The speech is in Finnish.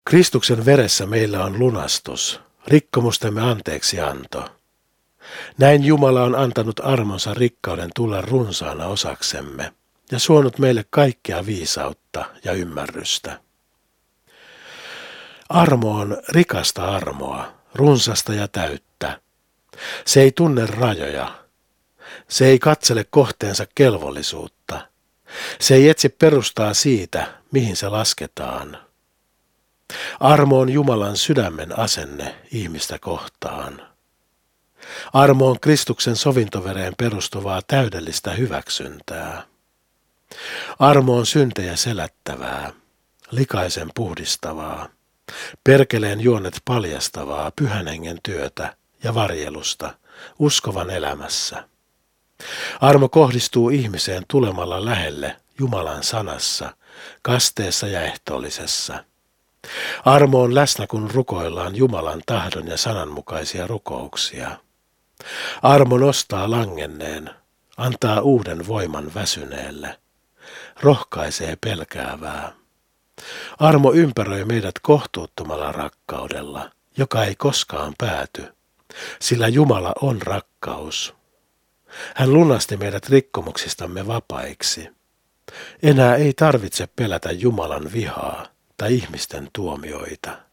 Kristuksen veressä meillä on lunastus, rikkomustemme anteeksianto. Näin Jumala on antanut armonsa rikkauden tulla runsaana osaksemme ja suonut meille kaikkea viisautta ja ymmärrystä. Armo on rikasta armoa, runsasta ja täyttä. Se ei tunne rajoja. Se ei katsele kohteensa kelvollisuutta. Se ei etsi perustaa siitä, mihin se lasketaan. Armo on Jumalan sydämen asenne ihmistä kohtaan. Armo on Kristuksen sovintovereen perustuvaa täydellistä hyväksyntää. Armo on syntejä selättävää, likaisen puhdistavaa, perkeleen juonet paljastavaa pyhän hengen työtä ja varjelusta uskovan elämässä. Armo kohdistuu ihmiseen tulemalla lähelle Jumalan sanassa, kasteessa ja ehtoollisessa. Armo on läsnä, kun rukoillaan Jumalan tahdon ja sanan mukaisia rukouksia. Armo nostaa langenneen, antaa uuden voiman väsyneelle, rohkaisee pelkäävää. Armo ympäröi meidät kohtuuttomalla rakkaudella, joka ei koskaan pääty, sillä Jumala on rakkaus. Hän lunasti meidät rikkomuksistamme vapaiksi. Enää ei tarvitse pelätä Jumalan vihaa tai ihmisten tuomioita.